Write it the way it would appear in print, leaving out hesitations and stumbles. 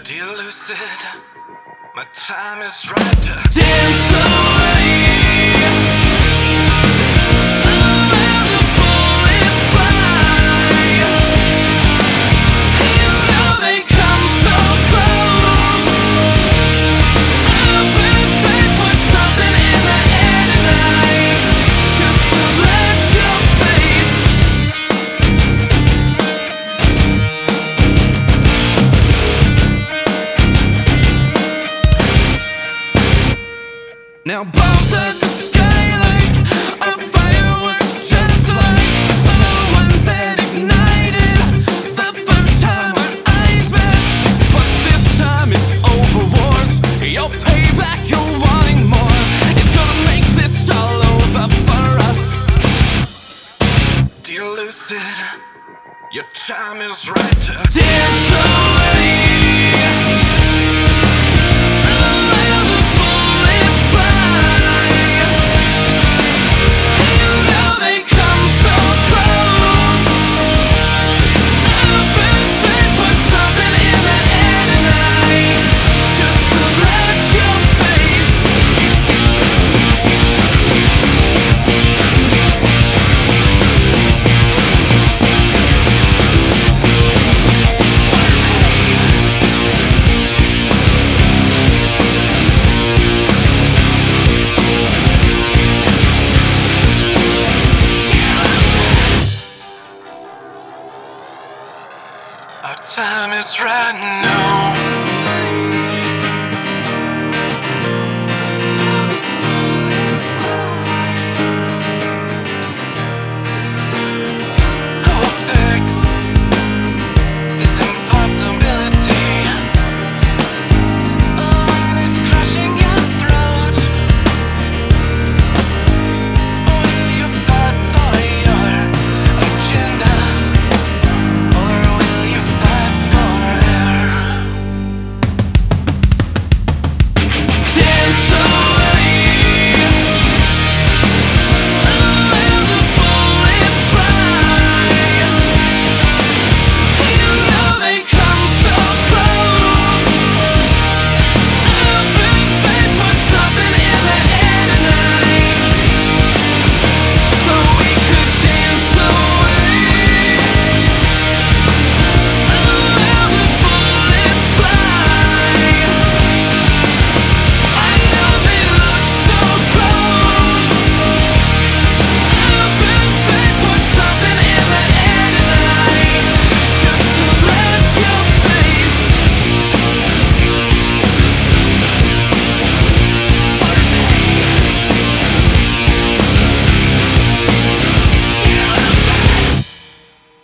Dear lucid, my time is right to dance away. Around the bullets fly. You know they come so close. I've been paid for something in the air tonight, just to let your face. Now bombs at the sky like a fireworks, just like the ones that ignited the first time our eyes met. But this time it's over wars. You'll pay back, you're wanting more. It's gonna make this all over for us. Dear lucid, your time is right to dance away. Our time is right now.